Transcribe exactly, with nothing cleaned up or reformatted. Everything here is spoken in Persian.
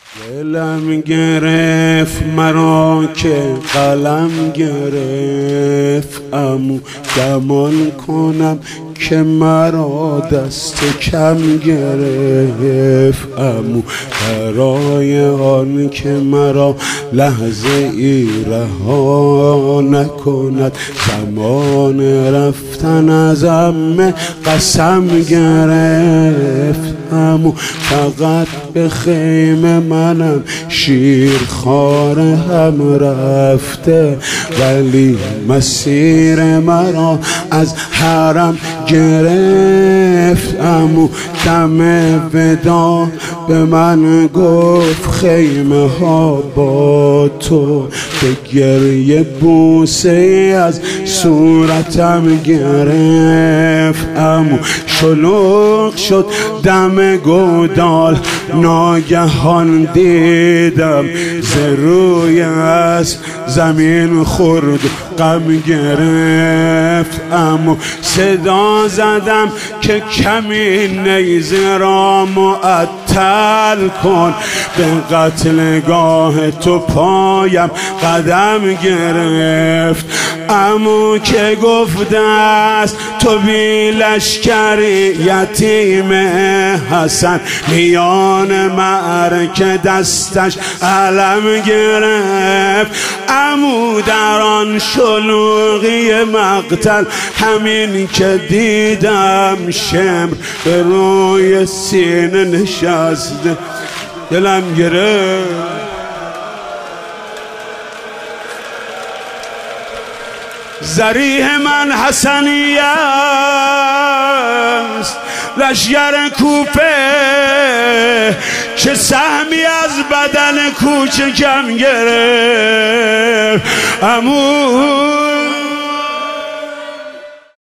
دلم گرفت مرا که قلم گرفت، عمو گمان کنم که مرا دست کم گرفت. عمو برای آن که مرا لحظه ای رها نکند، زمان رفتن ازم قسم گرفت. عمو فقط به خیمه منم شیرخوار هم رفته، ولی مسیر مرا از حرم گرفت. عمو دم ودا به من گفت خیمه ها با تو، به گریه بوسه از صورتم گرفت. عمو شلوغ شد دم گودال، ناگهان دیدم ز روی اسب زمین خورد غم گرفت. عمو صدا زدم که کمی نیزه را معطل کن، به قتلگاه تو پایم قدم گرفت. عمو که گفته است تو بی لشکری یتیم حسن، میان معرکه دستش علم گرفت. عمو در آن شلوغی مقتل همین که دیدم شمر به روی سینه نشسته، دلم گرفت. ذریح من حسنی است لشگر کوفه، که سهمی از بدن کوچکم گرفت. عمو